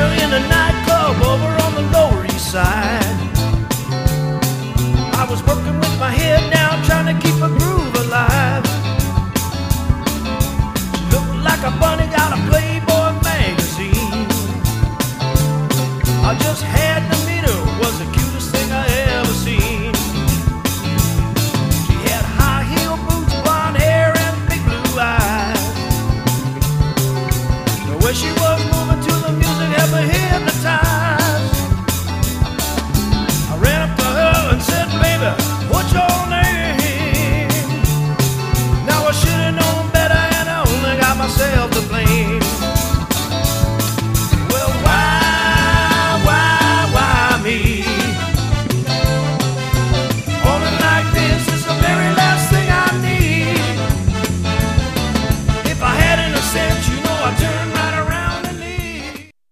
her in a nightclub over on the Lower East Side. I was working with my head down